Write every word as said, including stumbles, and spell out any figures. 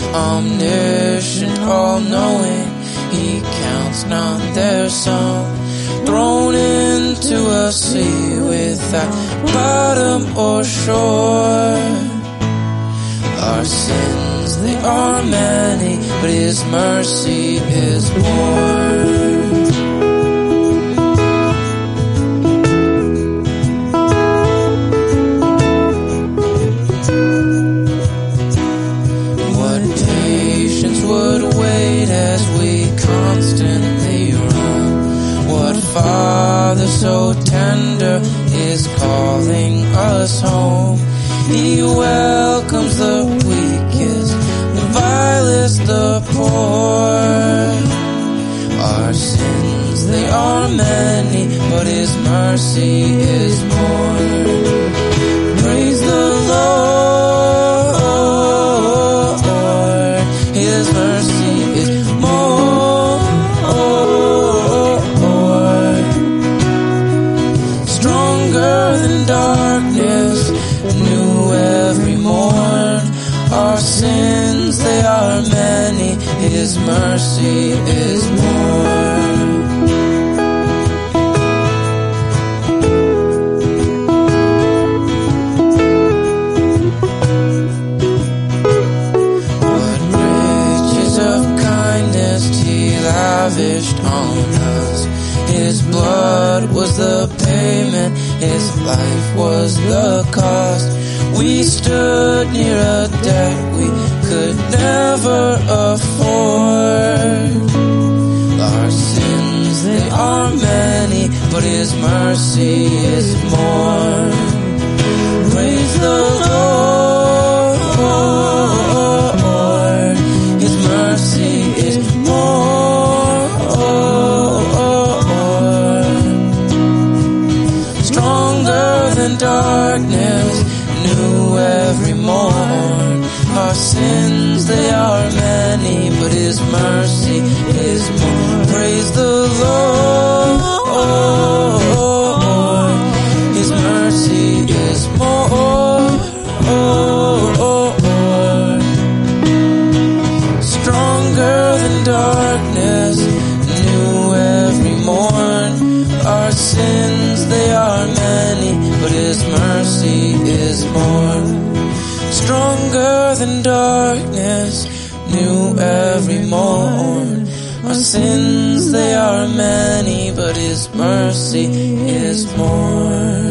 omniscient, all-knowing. He counts not their sum, thrown into a sea without bottom or shore. Our sins, they are many, but His mercy is more. Father so tender is calling us home. He welcomes the weakest, the vilest, the poor. Our sins, they are many, but His mercy is more. Praise the Lord, His mercy is more. Darkness, new every morn. Our sins, they are many, His mercy is more. What riches of kindness He lavished on us. His blood was the payment, His life was the cost. We stood near a debt we could never afford. Our sins, they are many, but His mercy is more. Praise the Lord, His mercy is more. Darkness, new every morn. Our sins, they are many, but His mercy is more. Praise the Lord, His mercy is more. Stronger than darkness, new every morn. Our sins, they are many, but His mercy is more. Stronger than darkness, new every morn. Our sins, they are many, but His mercy is more.